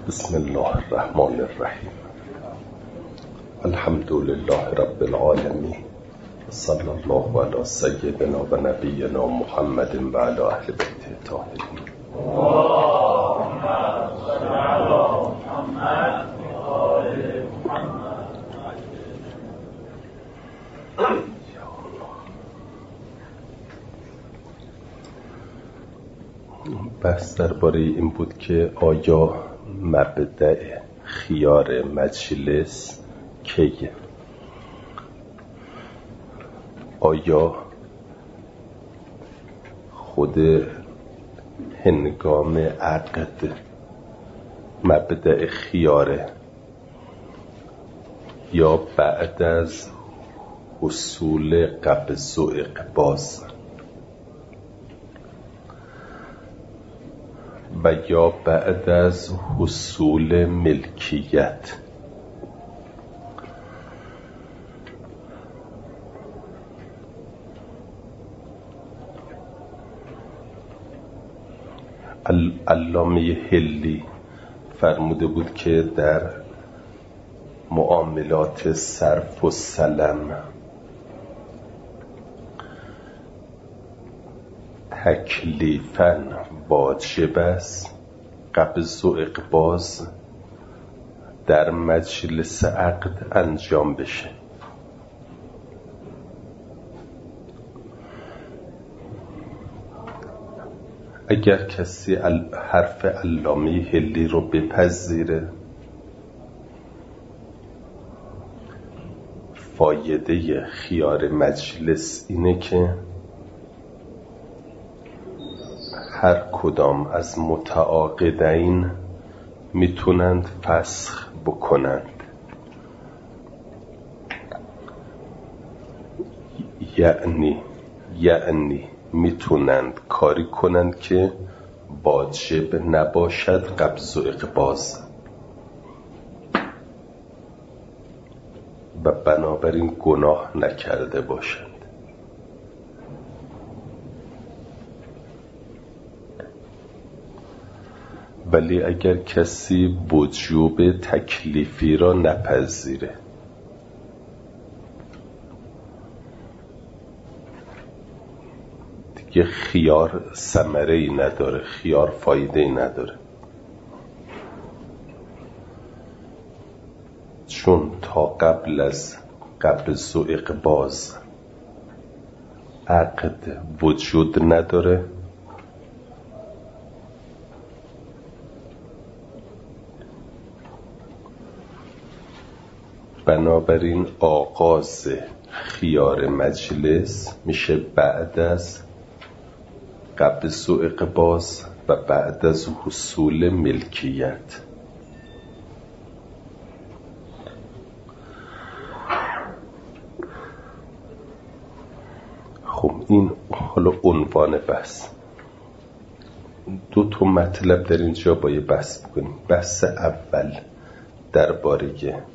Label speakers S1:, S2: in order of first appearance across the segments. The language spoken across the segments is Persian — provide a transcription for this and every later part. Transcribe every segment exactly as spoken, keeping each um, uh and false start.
S1: بسم الله الرحمن الرحیم. الحمد لله رب العالمین، صلی الله علی سیدنا و نبینا محمد و علی اهل بیت الطاهرین. اللهم صل علی محمد و آل محمد. بحث درباره این بود که آیا مبدأ خیار مجلس کیه؟ آیا خود هنگام عقد مبدأ خیاره یا بعد از حصول قبض و اقباض و یا بعد از حصول ملکیت؟ علامه حلی فرموده بود که در معاملات صرف و سلم تکلیفاً واجب است قبض و اقباض در مجلس عقد انجام بشه. اگر کسی حرف علامه حلی رو بپذیره، فایده خیار مجلس اینه که هر کدام از متعاقدین میتونند فسخ بکنند، یعنی یعنی میتونند کاری کنند که واجب نباشد قبض و اقباض و بنابراین گناه نکرده باشند. ولی اگر کسی وجوب تکلیفی را نپذیره، دیگه خیار ثمره‌ای نداره، خیار فایده‌ای نداره، چون تا قبل از قبض و اقباض عقد وجود نداره. بنابراین آغاز خیار مجلس میشه بعد از قبض و اقباض و بعد از حصول ملکیت. خب این حالا عنوان بحث. دو تا مطلب در اینجا باید بحث بکنیم. بحث اول درباره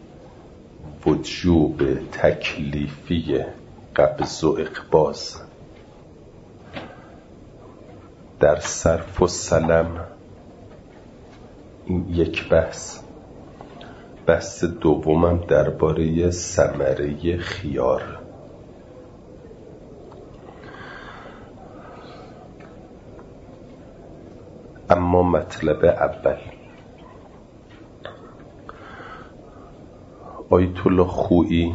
S1: وجوب تکلیفی قبض و اقباض در صرف و سلم، این یک بحث. بحث دومم درباره ثمره خیار. اما مطلب اول، آیت الله خویی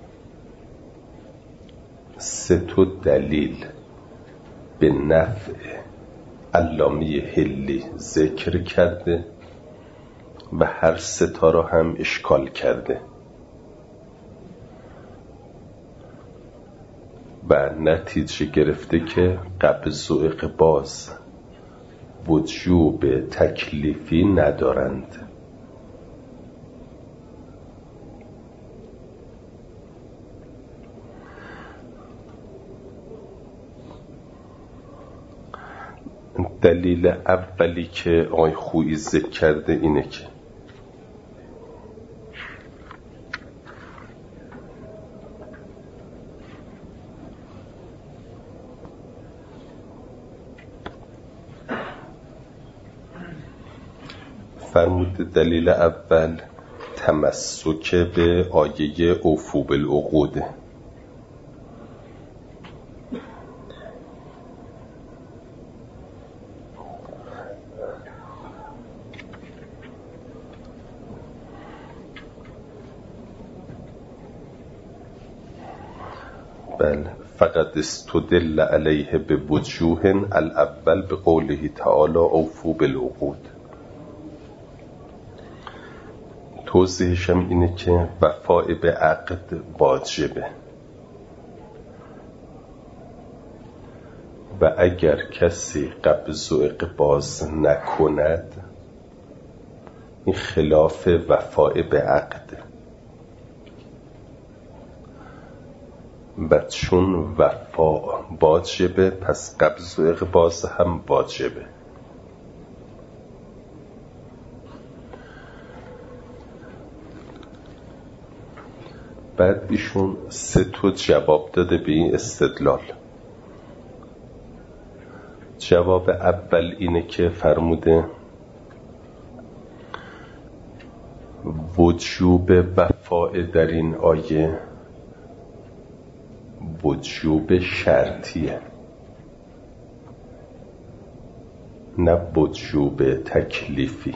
S1: سه تا دلیل به نفع علامه حلی ذکر کرده و هر سه تا را هم اشکال کرده و نتیجه گرفته که قبض و اقباض وجوب تکلیفی ندارند. دلیل اولی که آقای خویی ذکر کرده اینه که فرموده دلیل اول تمسک به آیه اوفوا بالعقود. بله، فقط استدل علیه به وجوه الاول به قوله تعالی اوفوا بالعقود. توضیحشم اینه که وفای به عقد واجبه و اگر کسی قبض و اقباض نکند این خلاف وفای به عقده و چون وفا واجبه پس قبض و اقباض هم واجبه. بعد ایشون سه تا جواب داده به این استدلال. جواب اول اینه که فرموده وجوب وفای در این آیه وجوب شرطیه نه وجوب تکلیفی.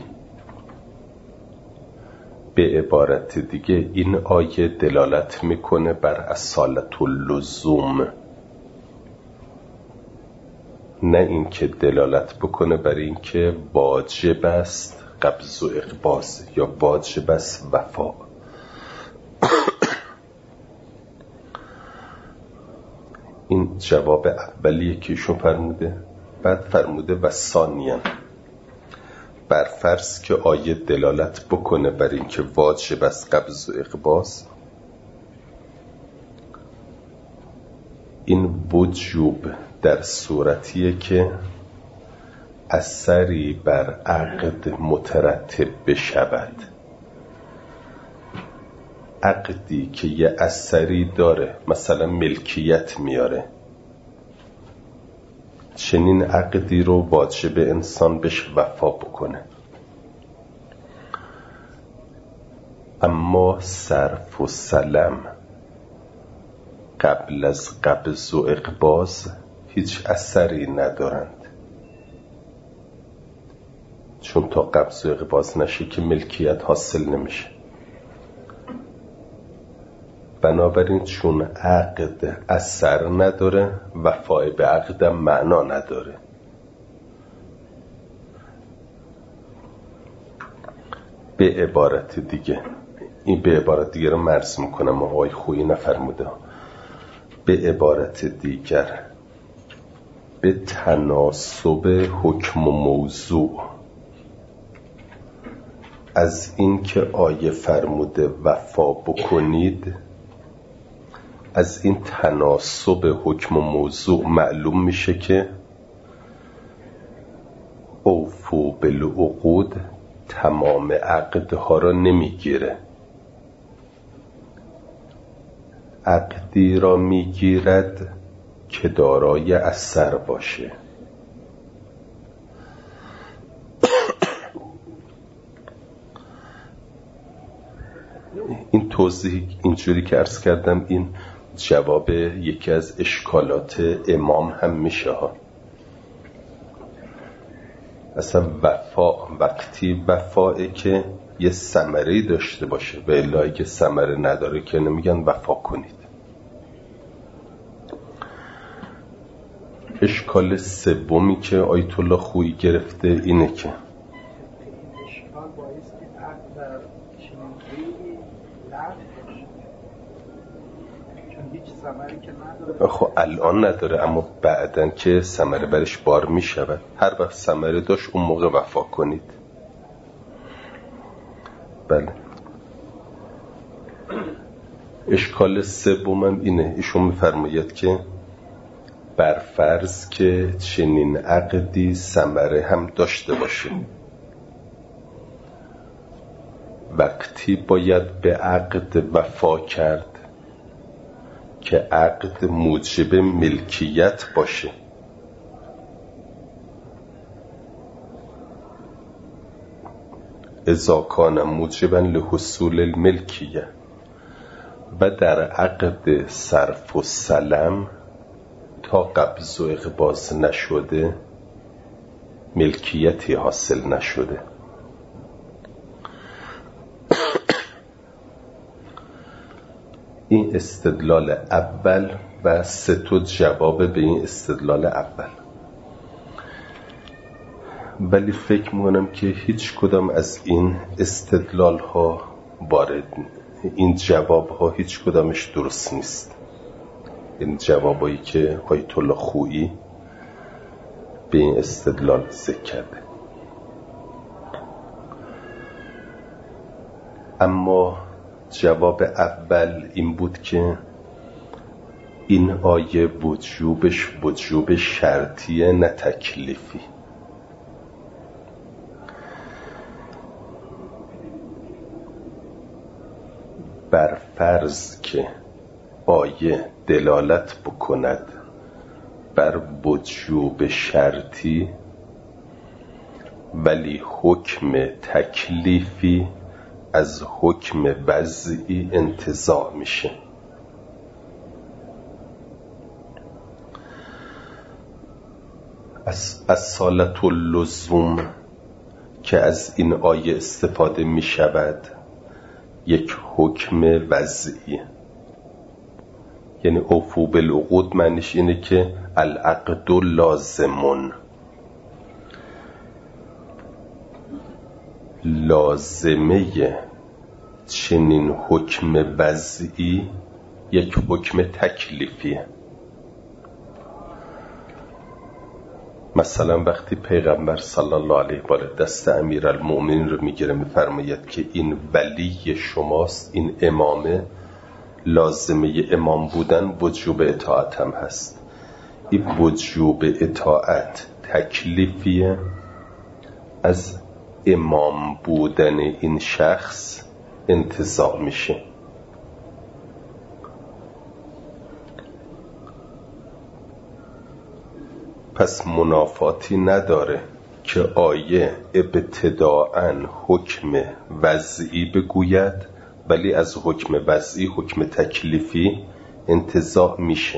S1: به عبارت دیگه این آیه دلالت میکنه بر اصالت اللزوم، نه اینکه دلالت بکنه بر اینکه واجب است قبض و اقباض یا واجب است وفا. این جواب اولیه که ایشون فرموده. بعد فرموده و ثانیاً بر فرض که آیه دلالت بکنه بر اینکه واجب است قبض و اقباض، این وجوب در صورتیه که اثری بر عقد مترتب بشود. عقدی که یه اثری داره، مثلا ملکیت میاره، چنین عقدی رو واجب انسان بهش وفا بکنه. اما صرف و سلم قبل از قبض و اقباض هیچ اثری ندارند، چون تا قبض و اقباض نشه که ملکیت حاصل نمیشه. بنابراین چون عقد اثر نداره وفای به عقدم معنا نداره. به عبارت دیگه، این به عبارت دیگه رو مرز میکنم آقای خویی نفرموده، به عبارت دیگر به تناسب حکم و موضوع از این که آیه فرموده وفا بکنید، از این تناسب حکم و موضوع معلوم میشه که اوفوا بالعقود تمام عقدها را نمیگیره، عقدی را میگیرد که دارای اثر باشه. این توضیح اینجوری که عرض کردم این جواب یکی از اشکالات امام هم میشه ها. اصلا وفا وقتی وفایی که یه ثمره‌ای داشته باشه و الا که ثمره نداره که نمیگن وفا کنید. اشکال سومی که آیت الله خویی گرفته اینه که
S2: اشکال باعث که عقد در چنین لغو بشه، چون هیچ ثمری که نداره.
S1: خب الان نداره، اما بعدن که ثمره برش بار میشود، هر وقت ثمره داشت اون موقع وفا کنید. بله. اشکال سومم اینه، ایشون میفرماید که بر فرض که چنین عقدی ثمره هم داشته باشه، وقتی باید به عقد وفا کرد که عقد موجب ملکیت باشه. اذا کان موجبا لحصول الملکیه و در عقد صرف و سلم تا قبض و اقباض نشده ملکیتی حاصل نشده. این استدلال اول و سه تا جواب به این استدلال اول. ولی فکر می‌کنم که هیچ کدام از این استدلال ها وارد این جواب ها هیچ کدامش درست نیست. این جوابایی که آیت الله خویی به این استدلال ذکر کرده. اما جواب اول این بود که این آیه وجوبش وجوب شرطیه نه تکلیفی. بر فرض که آیه دلالت بکند بر وجوب شرطی ولی حکم تکلیفی از حکم وضعی انتزاع میشه. از اصالت اللزوم که از این آیه استفاده میشود یک حکم وضعی، یعنی اوفو بالعقود معنیش اینه که العقد لازمون، لازمه چنین حکم وضعی یک حکم تکلیفیه. مثلا وقتی پیغمبر صلی الله علیه و آله دست امیرالمؤمنین رو میگیره میفرماید که این ولی شماست، این امامه، لازمه امام بودن وجوب اطاعت هم هست. این وجوب اطاعت تکلیفیه از امام بودن این شخص انتزاع میشه. پس منافاتی نداره که آیه ابتداءً حکم وضعی بگوید ولی از حکم وضعی حکم تکلیفی انتزاع میشه.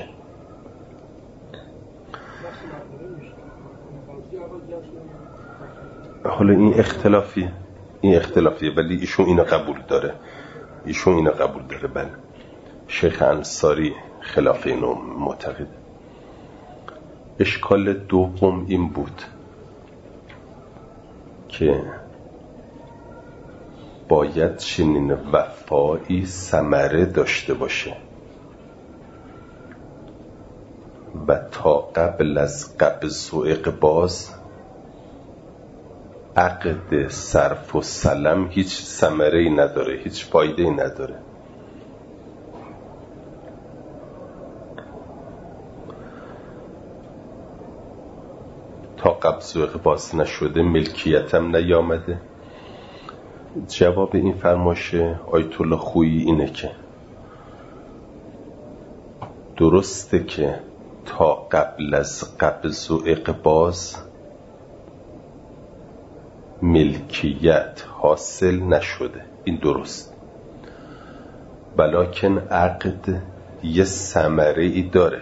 S1: حالا این اختلافی این اختلافیه ولی ایشون اینو قبول داره ایشون اینو قبول داره بله. شیخ انصاری خلاف اینو معتقد. اشکال دوم این بود که باید چنین وفایی ثمره داشته باشه و تا قبل از قبض و اقباض عقد صرف و سلم هیچ ثمره‌ای نداره، هیچ فایده‌ای نداره. تا قبض و اقباض نشده ملکیتم نیامده. جواب این فرمایش آیت الله خویی اینه که درسته که تا قبل از قبض و اقباض ملکیت حاصل نشده، این درست، ولکن عقد یه ثمره ای داره.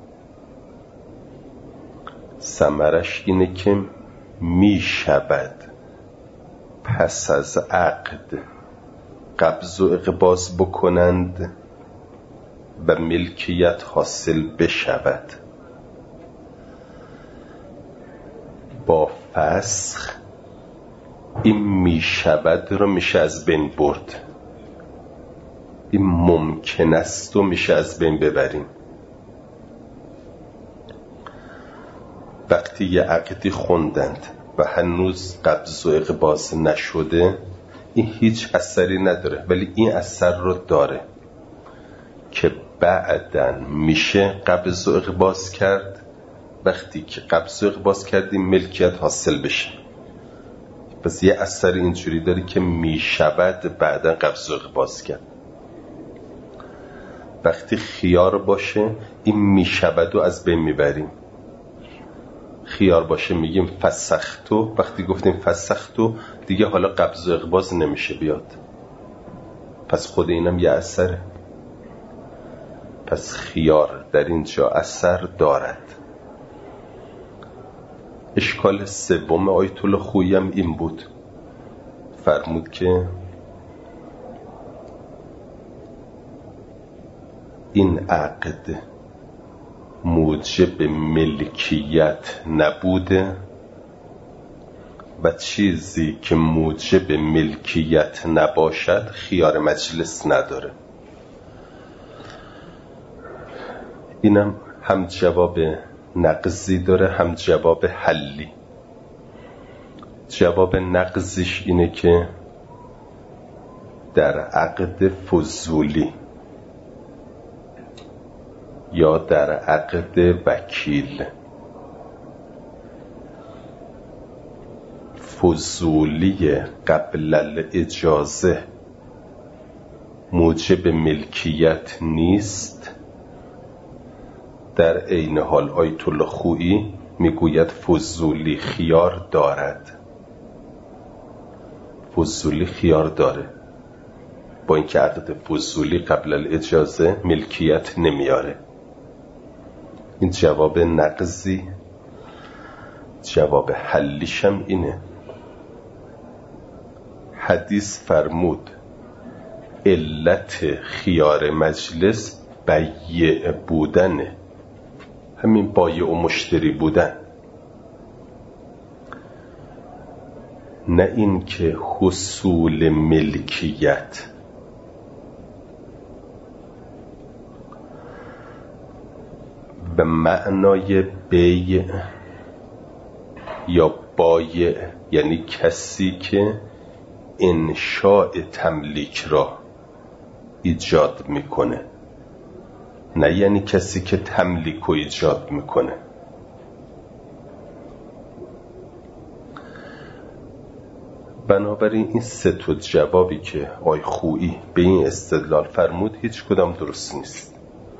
S1: ثمرش اینه که می شود پس از عقد قبض و اقباض بکنند و ملکیت حاصل بشود. با فسخ این می شود رو میشه از بین برد، این ممکن است و میشه از بین ببریم. وقتی یه عقدی خوندند و هنوز قبض و اقباض نشده این هیچ اثری نداره، ولی این اثر رو داره که بعداً میشه قبض و اقباض کرد. وقتی که قبض و اقباض کردیم ملکیت حاصل بشه. پس یه اثر اینجوری داره که میشود بعداً قبض و اقباض کرد. وقتی خیار باشه این میشود رو از بین میبریم. خیار باشه میگیم فسختو. وقتی گفتیم فسختو دیگه حالا قبض و اقباض نمیشه بیاد، پس خود اینم یه اثره. پس خیار در اینجا اثر دارد. اشکال سوم آیت الله خویی هم این بود، فرمود که این عقد موجب ملکیت نبوده و چیزی که موجب ملکیت نباشد خیار مجلس نداره. اینم هم جواب نقضی داره هم جواب حلی. جواب نقضیش اینه که در عقد فضولی یا در عقد وکیل، فضولی قبل الاجازه موجب ملکیت نیست. در عین حال آیت الله خویی میگوید فضولی خیار دارد. فضولی خیار داره، با اینکه عقد فضولی قبل الاجازه ملکیت نمیاره. این جواب نقضی. جواب حلیشم اینه، حدیث فرمود علت خیار مجلس بیع بودنه، همین بایع و مشتری بودن، نه این که حصول ملکیت. به معنای بیع یا بایع یعنی کسی که انشاء تملیک را ایجاد میکنه، نه یعنی کسی که تملیک رو ایجاد میکنه. بنابراین این سه تا جوابی که آی خویی به این استدلال فرمود هیچ کدام درست نیست.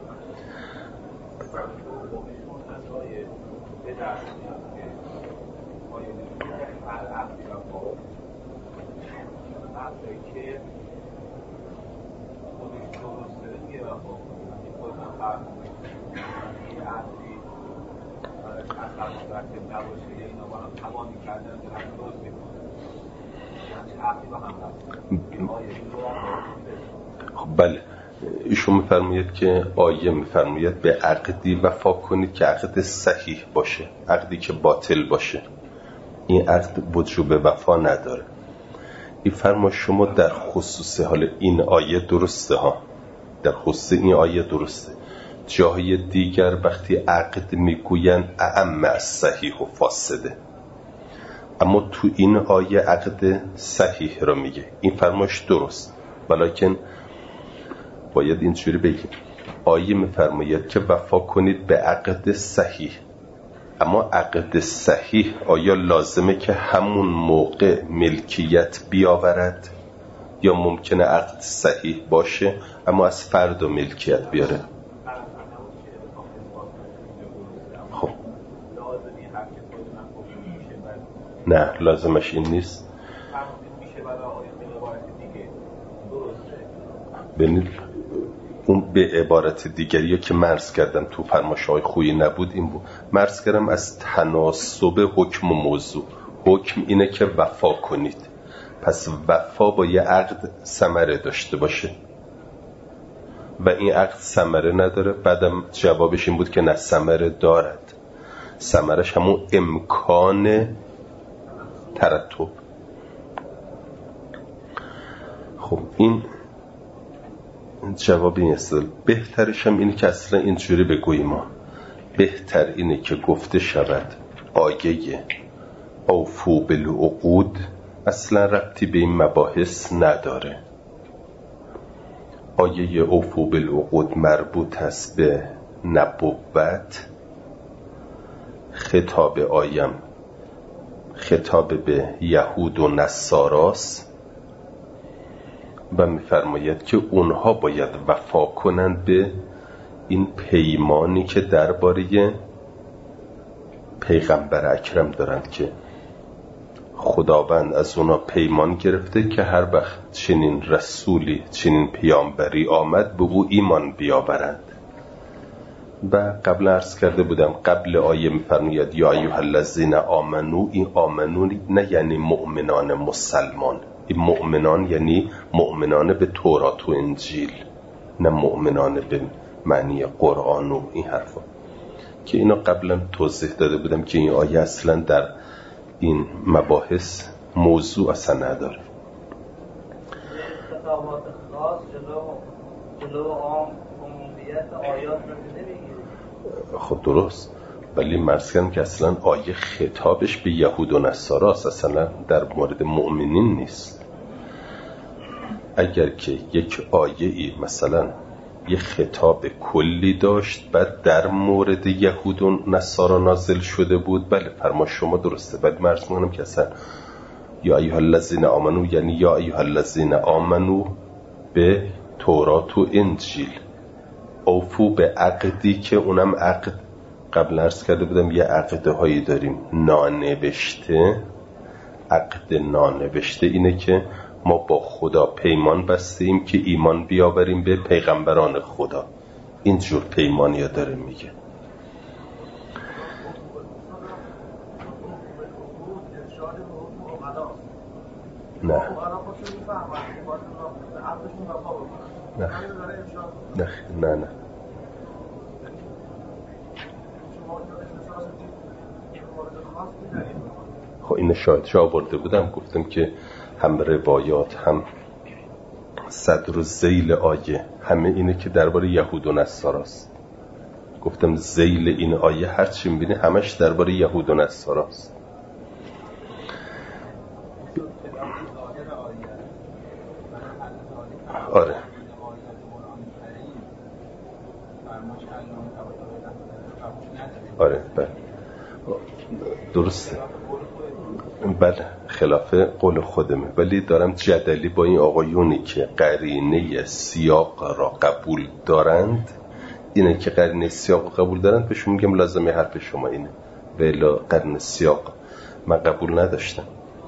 S1: بله، ایشون میفرماید که آیه میفرماید به عقدی وفا کنید که عقد صحیح باشه، عقدی که باطل باشه این عقد وجوب وفا نداره. این فرما شما در خصوص حال این آیه درسته ها، در خصوص این آیه درسته. جاهای دیگر وقتی عقد میگوین اعم از صحیح و فاسده، اما تو این آیه عقد صحیح رو میگه. این فرماش درست، ولیکن باید اینجوری بگیم آیه میفرماید که وفا کنید به عقد صحیح، اما عقد صحیح آیا لازمه که همون موقع ملکیت بیاورد یا ممکنه عقد صحیح باشه اما از فرد و ملکیت بیاره؟ خب نه، لازمش این نیست. ببینید اون به عبارت دیگری که مرز کردم تو فرماشای خویی نبود این بود، مرز کردم از تناسب حکم و موضوع. حکم اینه که وفا کنید، پس وفا با یه عقد ثمره داشته باشه و این عقد ثمره نداره. بعدم جوابش این بود که نه، ثمره دارد. ثمرش همون امکان ترتب. خب این جواب این است. بهترش هم اینه که اصلا اینجوری بگوییم ما بهتر اینه که گفته شود آیه اوفو بالعقود اصلا ربطی به این مباحث نداره. آیه اوفو بالعقود مربوط است به نبوت. خطاب آیم خطاب به یهود و نصاراست و می‌فرماید که اونها باید وفا کنند به این پیمانی که درباره پیغمبر اکرم دارند که خداوند از اونا پیمان گرفته که هر وقت چنین رسولی چنین پیامبری آمد به او ایمان بیاورند. و قبل عرض کرده بودم قبل آیه می‌فرماید یا ایها الذین آمنو، این آمنو نه یعنی مؤمنان مسلمان، این مؤمنان یعنی مؤمنان به تورات و انجیل، نه مؤمنان به معنی قرآن و این حرفا که اینو قبلا توضیح داده بودم که این آیه اصلا در این مباحث موضوع اصلا نداره.
S3: خطابات خاص جلو جلو عام عمومیت آیات رو نمیگیره.
S1: خب درست، ولی مرز کردم که اصلا آیه خطابش به یهود و نصارا است، اصلا در مورد مؤمنین نیست. اگر که یک آیه ای مثلا یه خطاب کلی داشت بعد در مورد یهود و نصارا نازل شده بود، بله فرما شما درسته، ولی مرز می‌کنم که اصلا یا ایها الذین آمنو یعنی یا ایها الذین آمنو به تورات و انجیل، اوفو به عقدی که اونم عقد قبل عرض کرده بودم یه عقده هایی داریم نانوشته. عقد نانوشته اینه که ما با خدا پیمان بستیم که ایمان بیاوریم به پیغمبران خدا، اینجور پیمانی ها داره میگه. نه نه نه نه خب این شاهد شاه برده بودم، گفتم که هم روایات هم صدر و ذیل آیه همه اینه که درباره یهود و نصاراست. گفتم ذیل این آیه هر چی می‌بینی همش درباره یهود و نصاراست. آره آره بله درسته، بله خلاف قول خودمه، ولی دارم جدلی با این آقایونی که قرینه سیاق را قبول دارند، اینه که قرینه سیاق را قبول دارند بهشون میگم لازمه حرف شما اینه، ولی قرینه سیاق من قبول نداشتم.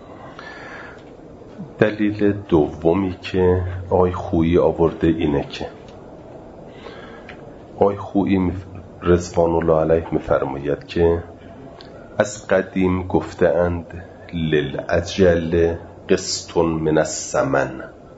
S1: دلیل دومی که آقای خویی آورده اینه که آقای خویی رضوان الله علیه میفرماید که از قدیم گفته اند للعجل قسط من الثمن،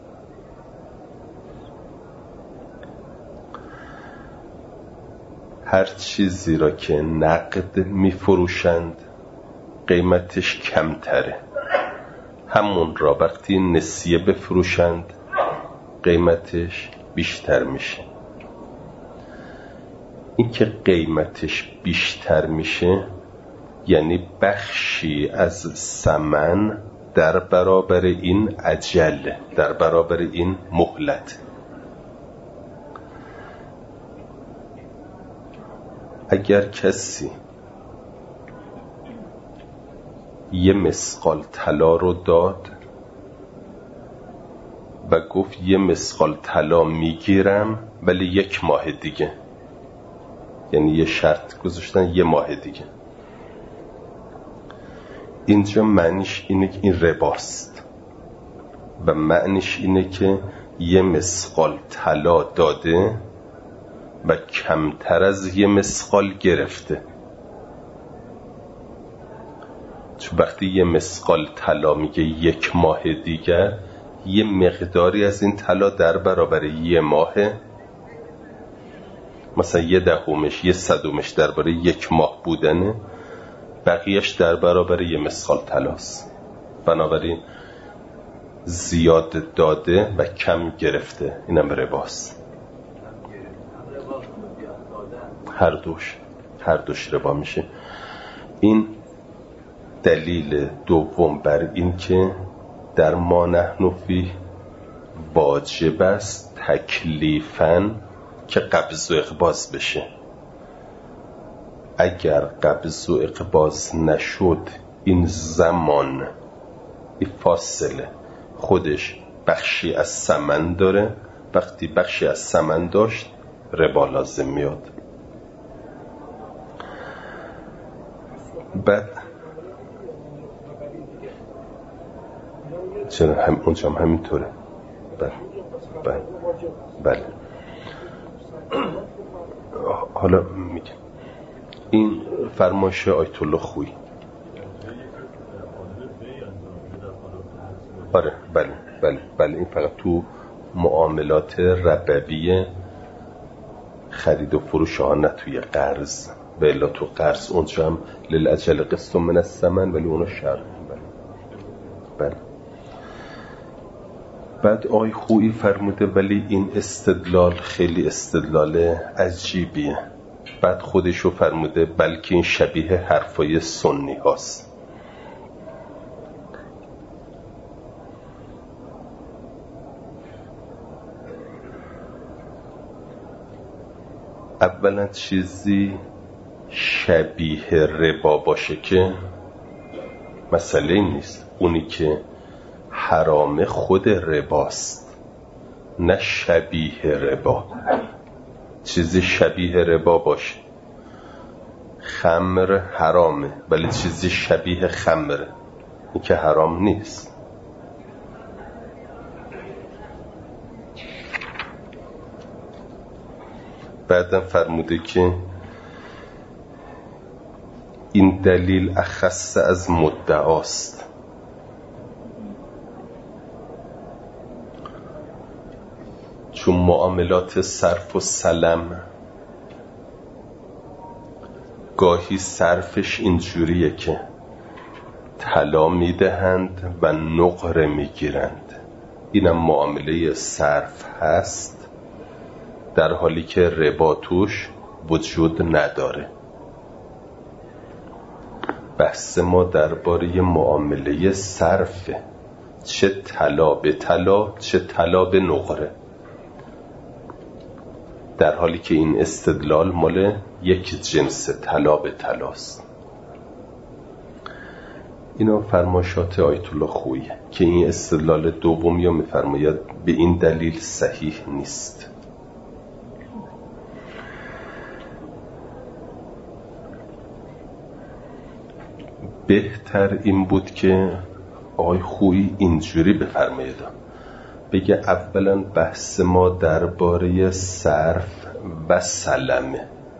S1: هر چیزی را که نقد میفروشند قیمتش کمتره، همون را وقتی نسیه بفروشند قیمتش بیشتر میشه. این که قیمتش بیشتر میشه یعنی بخشی از ثمن در برابر این اجل، در برابر این مهلت. اگر کسی یه مسقال طلا رو داد و گفت یه مسقال طلا میگیرم ولی یک ماه دیگه، یعنی یه شرط گذاشتن یه ماه دیگه، اینجا معنیش اینه که این رباست و معنیش اینه که یه مسقال طلا داده و کمتر از یه مسقال گرفته. چون وقتی یه مسقال طلا میگه یک ماه دیگر، یه مقداری از این طلا در برابر یه ماهه، مثلا یه دهمش یه صدومش درباره یک ماه بودنه، بقیهش در برابر یه مسقال طلاست. بنابراین زیاد داده و کم گرفته، اینم رباست. هر دوش هر دوش ربا میشه. این دلیل دوم بر این که در ما نحن فیه واجب است تکلیفاً که قبض و اقباض بشه. اگر قبض و اقباض نشد این زمان، این فاصله خودش بخشی از ثمن داره، وقتی بخشی از ثمن داشت ربا لازم میاد. بعد چرا هم اونجا هم همینطوره؟ بله بله بله. حالا میگم این فرمایش آیت الله خویی. آره بله بله بله. این فقط تو معاملات ربوی خرید و فروش ها، نه توی قرض. بلا تو قرض اونجا هم للأجل قسط من الثمن، ولی اونو شرط. بله بله. بعد آقای خویی فرموده ولی این استدلال خیلی استدلال عجیبیه. بعد خودشو فرموده بلکه این شبیه حرفای سنی هاست. اولا چیزی شبیه ربا باشه که مسئله نیست، اونی که حرام خود رباست، نه شبیه ربا. چیزی شبیه ربا باشه، خمر حرامه ولی چیزی شبیه خمره، این که حرام نیست. بعدم فرموده که این دلیل اخص از مدعاست. چون معاملات صرف و سلم گاهی صرفش اینجوریه که طلا میدهند و نقره میگیرند، اینم معامله صرف هست، در حالی که ربا توش وجود نداره. بحث ما درباره معامله صرفه، چه طلا به طلا چه طلا به نقره، در حالی که این استدلال مال یک جنس طلا به طلاست. اینا فرمایشات آیت الله خویی که این استدلال دومی رو میفرماید به این دلیل صحیح نیست. بهتر این بود که آقای خویی اینجوری بفرماید، بگه اولا بحث ما درباره صرف و سلمه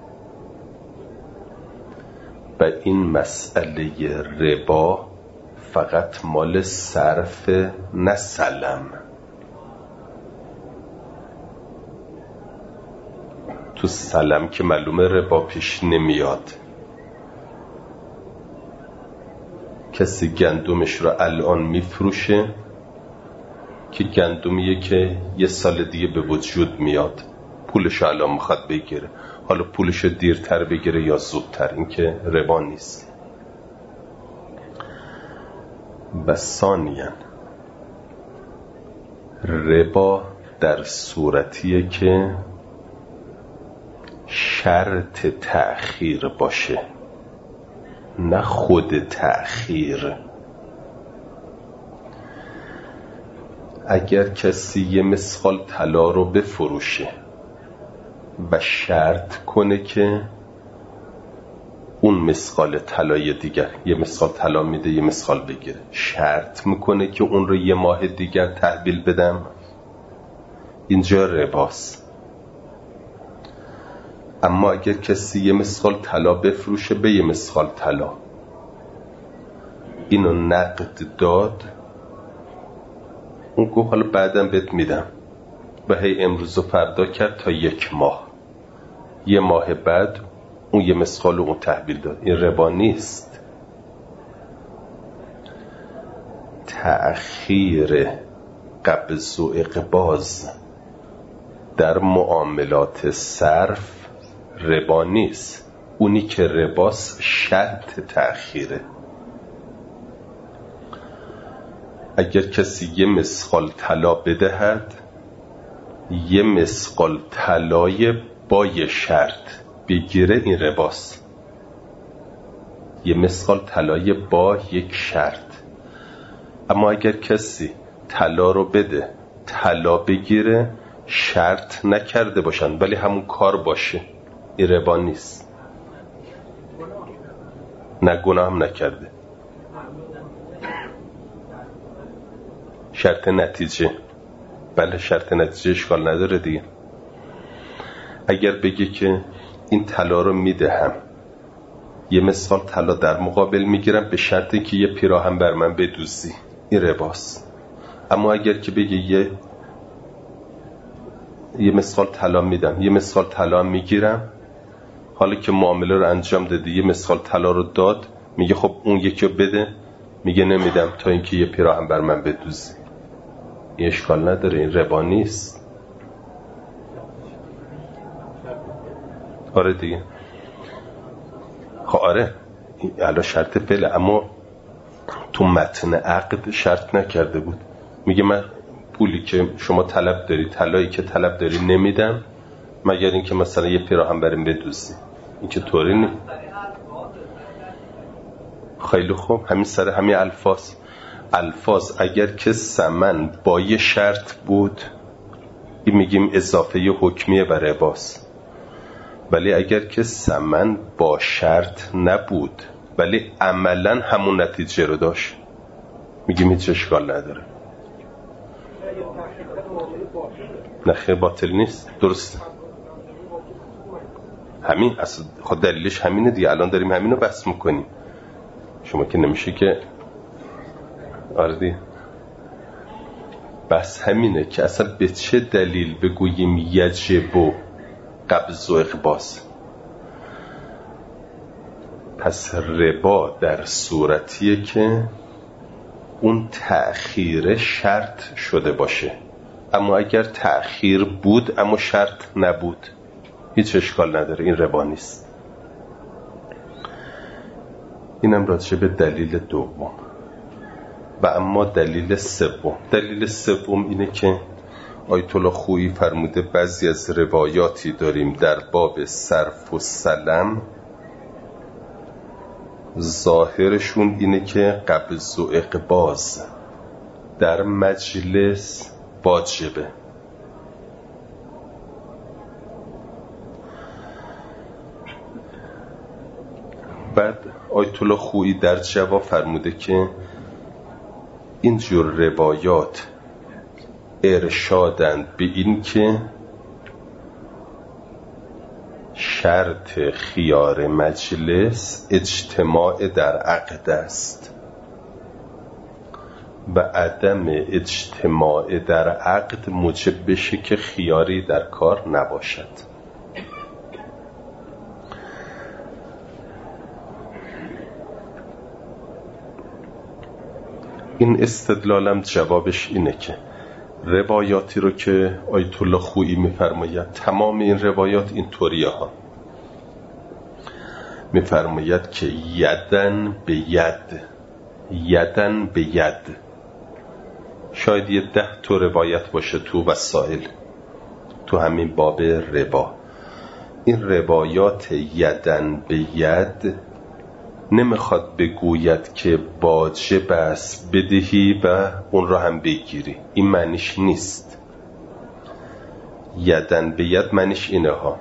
S1: و این مسئله ربا فقط مال صرف نه سلم. تو سلم که معلومه ربا پیش نمیاد. کسی گندمش رو الان میفروشه که گندمیه که یه سال دیگه به وجود میاد، پولش رو الان میخواد بگیره، حالا پولش رو دیرتر بگیره یا زودتر، این که ربا نیست. و ثانیاً ربا در صورتیه که شرط تأخیر باشه، نه خود تأخیر. اگر کسی یه مثقال طلا رو بفروشه و شرط کنه که اون مثقال طلای دیگر، یه مثقال طلا میده یه مثقال بگیره، شرط میکنه که اون رو یه ماه دیگر تحویل بدم، اینجا رباست. اما اگر کسی یه مثقال طلا بفروشه به یه مثقال طلا، اینو نقد داد، اون گفت حالا بعدم بهت میدم و هی امروز و فردا کرد تا یک ماه، یه ماه بعد اون یه مثقال اون تحویل داد، این ربا نیست. تأخیر قبض و اقباض در معاملات صرف ربا نیست، اونی که رباست شرط تأخیره. اگر کسی یه مثقال طلا بدهد، یه مثقال طلای با یه شرط بگیره، این رباست. یه مثقال طلای با یک شرط. اما اگر کسی طلا رو بده طلا بگیره، شرط نکرده باشن ولی همون کار باشه، این ربا نیست. نه گناه هم نکرده. شرط نتیجه، بله شرط نتیجه اشکال نداره دیگه. اگر بگه که این طلا رو میدهم، یه مثال طلا در مقابل میگیرم به شرطی که یه پیراهن بر من بدوزی، این رباست. اما اگر که بگه یه یه مثال طلا میدم، یه مثال طلا میگیرم، حالا که معامله رو انجام داده یه مثال طلا رو داد، میگه خب اون یکی رو بده، میگه نمیدم تا اینکه یه پیراهن بر من بدوزی، این اشکال نداره، این ربا نیست. آره دیگه. خب آره الان شرط فعله، اما تو متن عقد شرط نکرده بود. میگه من پولی که شما طلب داری، طلایی که طلب داری نمیدم مگر اینکه مثلا یه پیراهن بریم بدوزی. این که طوری نیست. خیلی خوب، همین سر همین الفاظ. الفاظ اگر که ثمن با یه شرط بود، این میگیم اضافه حکمیه بر رباست. ولی اگر که ثمن با شرط نبود ولی عملا همون نتیجه رو داشت، میگیم هیچ اشکال نداره. نه خیر باطل نیست، درسته. همین اصلا خود دلیلش همینه دیگه. الان داریم همینو بحث میکنیم. شما که نمیشه که آره دیگه. بس همینه که اصلا به چه دلیل بگوییم یجب قبض و اقباض. پس ربا در صورتیه که اون تأخیر شرط شده باشه، اما اگر تأخیر بود اما شرط نبود هیچ اشکال نداره، این ربا نیست. اینم راجع به دلیل دوم. و اما دلیل سوم، دلیل سوم اینه که آیت الله خویی فرموده بعضی از روایاتی داریم در باب صرف و سلم ظاهرشون اینه که قبض و اقباض در مجلس واجبه. بعد آیت الله خویی در جواب فرموده که اینجور روایات ارشادند به این که شرط خیار مجلس اجتماع در عقد است و عدم اجتماع در عقد موجب بشه که خیاری در کار نباشد. این استدلالم جوابش اینه که روایاتی رو که آیت الله خویی میفرماید، تمام این روایات این طوریه ها، میفرماید که یدن به ید، یدن به ید. شاید یه ده تا روایت باشه تو وسائل تو همین باب ربا. این روایات یدن به ید نمیخواد بگوید که واجب است بدهی و اون رو هم بگیری، این معنیش نیست. یدن به ید معنیش اینه ها،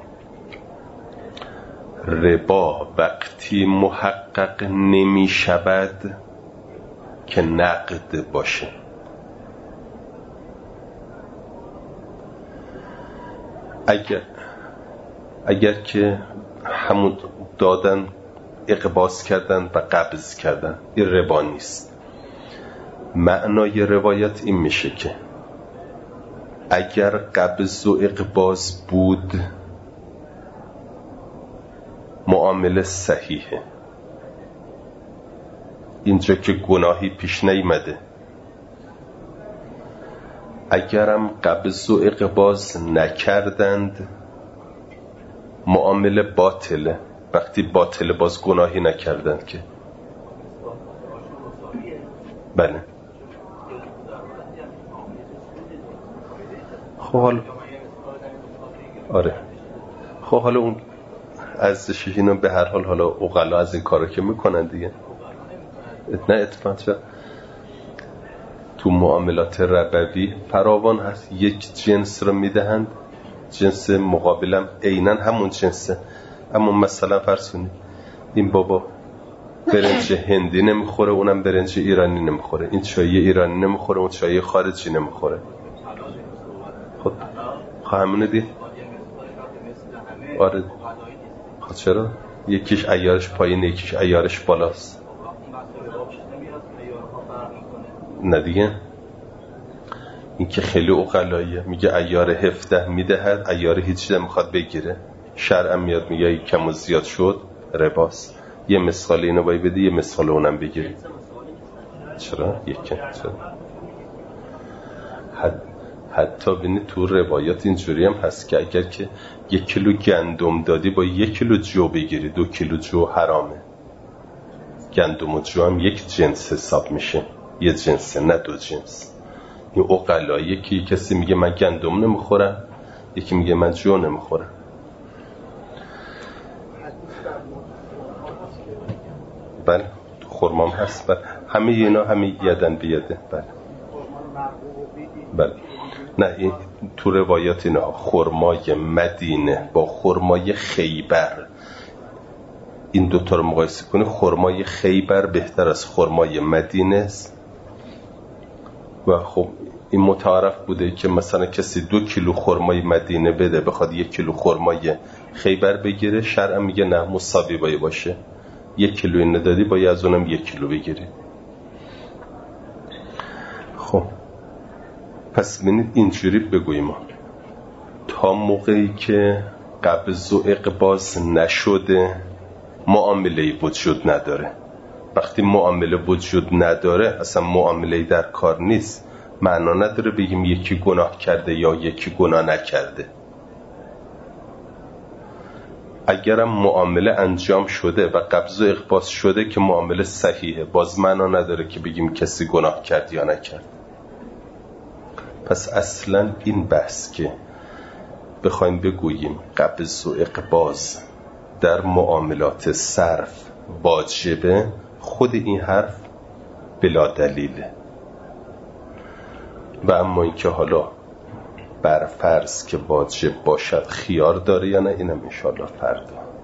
S1: ربا وقتی محقق نمی شود که نقد باشه. اگر اگر که همون دادن اقباض کردن و قبض کردن، این ربا نیست. معنای روایت این میشه که اگر قبض و اقباض بود معامله صحیحه، اینجا که گناهی پیش نیامده. اگرم قبض و اقباض نکردند معامله باطله. وقتی باطله باز گناهی نکردند که بله. خب حالا آره خب حالا اون ارزشش اینو به هر حال حالا عقلا از این کارا که میکنن دیگه، نه اتفاقا تو معاملات ربوی فراوان هست، یک جنس رو میدهند، جنس مقابلم عیناً همون جنسه، اما مثلا فرض کنید این بابا برنج هندی نمیخوره، اونم برنج ایرانی نمیخوره. این چای ایرانی نمیخوره، اون چای خارجی نمیخوره. خب خب همونه دی؟ آره. خب چرا؟ یکیش عیارش پایین، یکیش عیارش بالاست. نه دیگه. این که خیلی عقلاییه، میگه عیار هفده میدهد، عیار هیچده میخواد بگیره. شرعم میاد میگه کم و زیاد شد رباست. یه مثال اینو باید بده، یه مثال اونم بگیری. چرا؟ یکی چرا؟ حد حتی بینی تو روایات اینجوری هم هست که اگر که یک کیلو گندم دادی با یک کیلو جو بگیری، دو کیلو جو حرامه. گندم و جو هم یک جنس حساب میشه، یه جنسه نه دو جنس. این عقلاییه که کسی میگه من گندم نمیخورم، یکی میگه من جو نمیخورم. بله خرمام هست. بله همه اینا همه یدن بیده. بله بله نه این تو روایات اینا خرمای مدینه با خرمای خیبر، این دوتا رو مقایسه کنی، خرمای خیبر بهتر از خرمای مدینه است. و خب این متعارف بوده که مثلا کسی دو کیلو خرمای مدینه بده بخواد یک کیلو خرمای خیبر بگیره، شرع میگه نه مساوی باید باشه. یک کیلو این ندادی باید از اونم یک کیلو بگیری. خب پس ببینید اینجوری بگوییم تا موقعی که قبض و اقباض نشده معامله‌ای وجود نداره. وقتی معامله وجود نداره اصلا معامله‌ای در کار نیست. معنا نداره بگیم یکی گناه کرده یا یکی گناه نکرده. اگرم معامله انجام شده و قبض و اقباض شده که معامله صحیحه، باز معنا نداره که بگیم کسی گناه کرد یا نکرد. پس اصلا این بحث که بخوایم بگوییم قبض و اقباض در معاملات صرف واجبه، خود این حرف بلا دلیله. و اما اینکه حالا بر فرض که واجب باشد خیار داره یا نه، اینم انشاءالله فردا